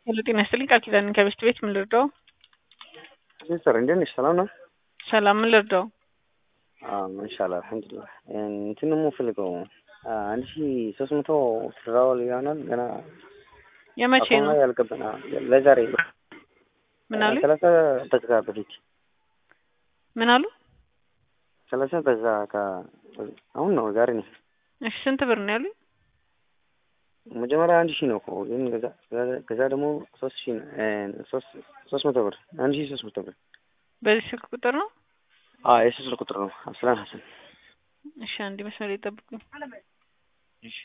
ሄሎ ጤና ይስጥልኝ ቃል ኪዳን ከቤስት ቤት ምን ልርዳው? ሲስተር እንዴት ነሽ? ሰላም ነው? ሰላም ምን ልርዳው? ኢንሻአላህ አልሐምዱሊላህ። እንትን ነው የምፈልገው 1300 ትራውል ይሆናል ገና የመቼ ነው? ያልገባና ለዛሬ ምን አሉ? 30 ደቂቃ በፊት ምን አሉ? 30 በዛ አሁን ነው ዛሬ ነው። እሺ ስንት ብር ነው ያሉኝ? መጀመሪያ 1000 ነው እኮ ግን ከዛ ደግሞ 300 ብር 1300 ብር በዚህ ስልክ ቁጥር ነው? የሱ ስልክ ቁጥር ነው። አብስላን ሐሰን። እሺ አንድ መስመር ይጠብቁኝ። እሺ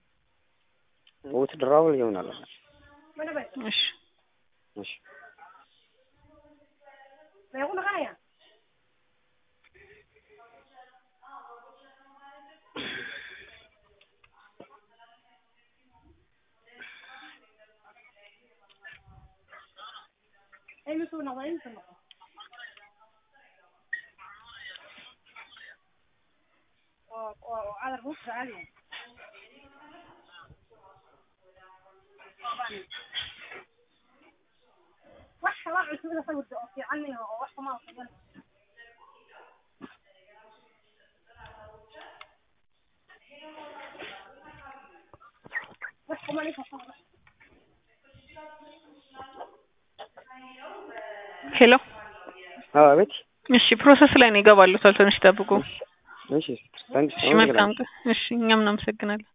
ድራውል ይሆናል። እሺ እሺ على الرص عالية وح واحد كده سوت في عني وح ما وصل وح ما ليش ሄሎ አቤት። እሺ ፕሮሰስ ላይ ነው ይገባሉ። ትንሽ ጠብቁ። እሺ ታንክስ። እሺ መልካም። እሺ እኛም እናመሰግናለን።